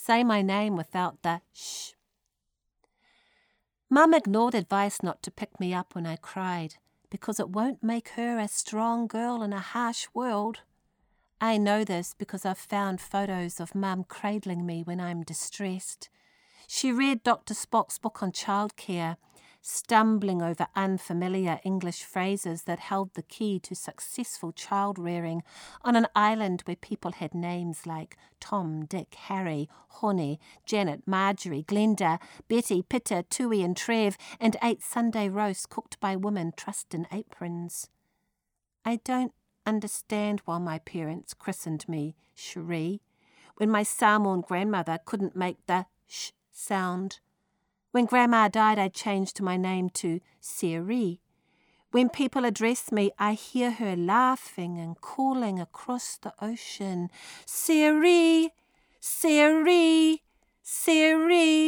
say my name without the shh. Mum ignored advice not to pick me up when I cried, because it won't make her a strong girl in a harsh world. I know this because I've found photos of Mum cradling me when I'm distressed. She read Dr. Spock's book on childcare, stumbling over unfamiliar English phrases that held the key to successful child-rearing on an island where people had names like Tom, Dick, Harry, Honey, Janet, Marjorie, Glenda, Betty, Pitta, Tui and Trev, and ate Sunday roast cooked by women trussed in aprons. I don't understand why my parents christened me Cherie when my Samoan grandmother couldn't make the sh sound. When Grandma died, I changed my name to Siri. When people address me, I hear her laughing and calling across the ocean, Siri, Siri, Siri.